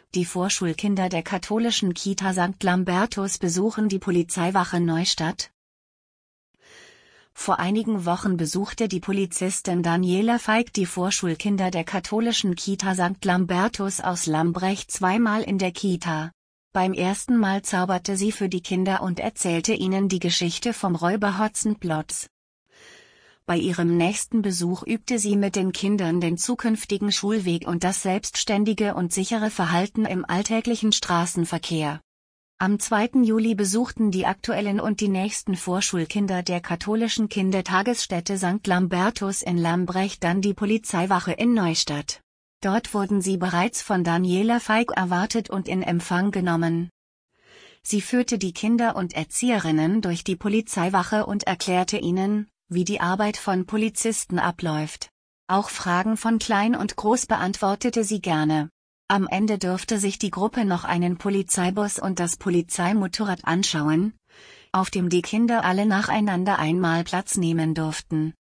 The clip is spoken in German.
Die Vorschulkinder der katholischen Kita St. Lambertus besuchen die Polizeiwache Neustadt. Vor einigen Wochen besuchte die Polizistin Daniela Feig die Vorschulkinder der katholischen Kita St. Lambertus aus Lambrecht zweimal in der Kita. Beim ersten Mal zauberte sie für die Kinder und erzählte ihnen die Geschichte vom Räuber Hotzenplotz. Bei ihrem nächsten Besuch übte sie mit den Kindern den zukünftigen Schulweg und das selbstständige und sichere Verhalten im alltäglichen Straßenverkehr. Am 2. Juli besuchten die aktuellen und die nächsten Vorschulkinder der katholischen Kindertagesstätte St. Lambertus in Lambrecht dann die Polizeiwache in Neustadt. Dort wurden sie bereits von Daniela Feig erwartet und in Empfang genommen. Sie führte die Kinder und Erzieherinnen durch die Polizeiwache und erklärte ihnen, wie die Arbeit von Polizisten abläuft. Auch Fragen von Klein und Groß beantwortete sie gerne. Am Ende durfte sich die Gruppe noch einen Polizeibus und das Polizeimotorrad anschauen, auf dem die Kinder alle nacheinander einmal Platz nehmen durften.